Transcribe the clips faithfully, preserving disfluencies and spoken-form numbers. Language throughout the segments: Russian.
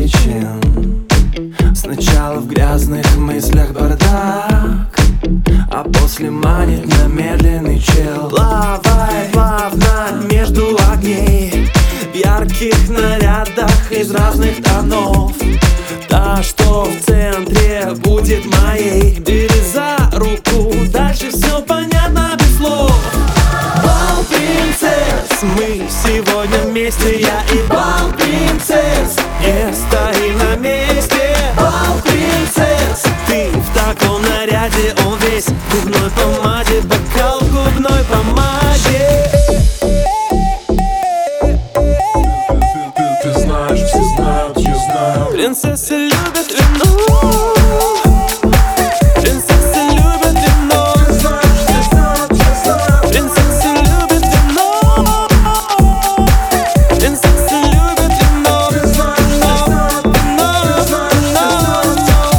причин. Сначала в грязных мыслях бардак, а после манит на медленный чел. Плавай плавно между огней, в ярких нарядах из разных тонов. Та, что в центре, будет моей. Бери за руку, дальше все понятно без слов. Бал принцесс, мы сегодня вместе, я и бал принцесс. Не стоим на месте. Бал принцесс, ты в таком наряде, он весь в губной помаде, бокал в губной помаде. Ты знаешь, все знают, я знаю. Принцессы любят вино. Принцессы любят вино. Ты знаешь, все знают, я знаю. Принцессы любят вино. Принцессы любят вино. Ты знаешь, все знают.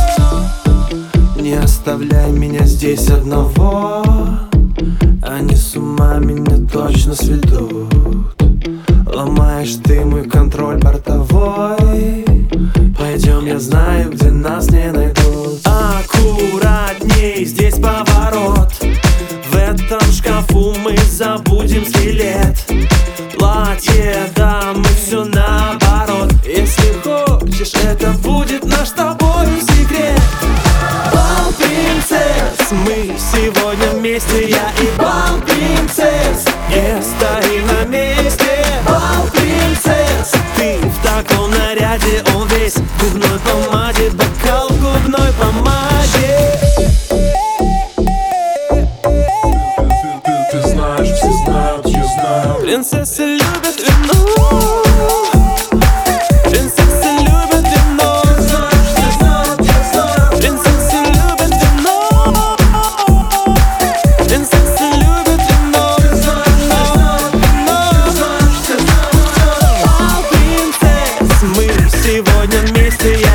Не оставляй меня здесь одного, они с ума меня точно сведут. Ломаешь ты мой контроль бортовой. Пойдем, я знаю, где нас не найдут. Аккуратней, здесь поворот. В этом шкафу мы забудем скелет. Платье, да, мы все наоборот. Если хочешь, это будет наш с тобой секрет. Бал принцесс, мы сегодня вместе, я и бал принцесс. Не стоим на месте. Бал принцесс, ты в таком наряде, он весь в губной помаде, бокал в губной помаде. Ты знаешь, все знают, я знаю. Принцессы любят вино. Принцессы любят вино. Ты знаешь, все знают, я знаю. Принцессы любят вино. Принцессы любят вино. Ты знаешь, Бал принцесс, мы сегодня вместе, я